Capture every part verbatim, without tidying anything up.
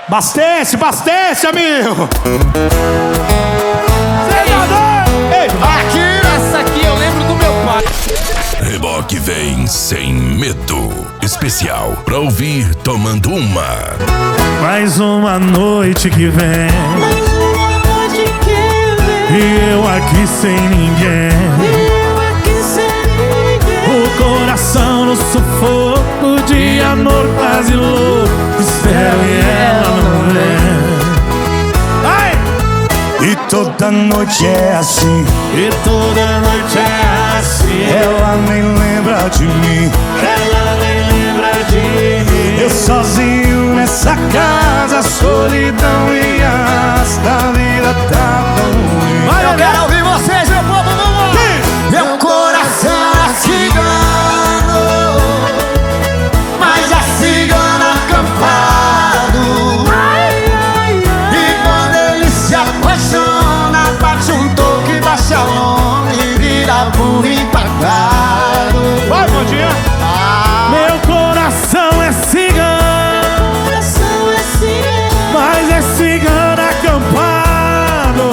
Bastece, bastece, amigo. Aqui, essa aqui eu lembro do meu pai. Reboque vem sem medo. Especial pra ouvir tomando uma. Mais uma noite que vem. Mais uma noite que vem. E eu aqui sem ninguém. E eu aqui sem ninguém. O coração no sufoco de amor quase louco. Espero e ela não vem. Ai! E toda noite é assim. E toda noite é assim. Ela nem lembra de mim. Ela nem lembra de mim. Eu sozinho nessa casa, solidão e asta. A vida tá tão ruim. Vai, eu quero ouvir vocês, meu povo, vamos lá. Meu coração é cigano, mas é cigano acampado. E quando ele se apaixona, bate um toque, baixa a lona e vira burro empacado. Vai, Mondinha. Ah, Meu coração é cigano, Coração é cigano. mas é cigano acampado.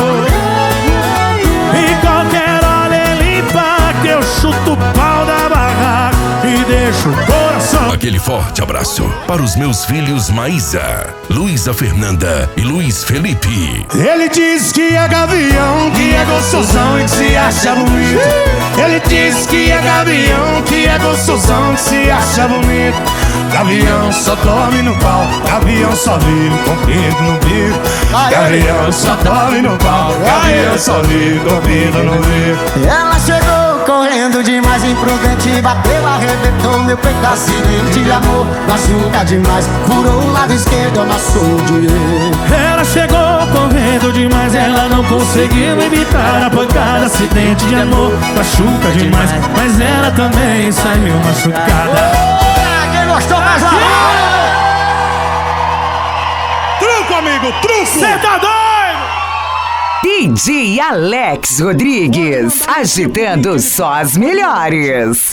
E qualquer hora ele limpa, que eu chuto o pau da barraca e deixo o coração. Aquele forte abraço para os meus filhos Maísa, Luísa Fernanda e Luiz Felipe. Ele diz que é gavião, que é gostosão e que se acha bonito. Ele diz que é gavião, que é gostosão, que se acha bonito. Gavião só dorme no pau, gavião só vive com pinto no bico. Gavião só dorme no pau, gavião só vive com pinto no bico. ela chegou correndo demais, imprudente, bateu, arrebentou meu peito, acidente de amor, machuca demais, furou o lado esquerdo, amassou o direito. Ela chegou correndo demais, ela não conseguiu evitar a pancada. Acidente de amor, machuca demais, mas ela também saiu machucada. Ah, quem gostou mais lá? Truco, amigo, truco! Cê tá doido? D J Alex Rodrigues, agitando só as melhores.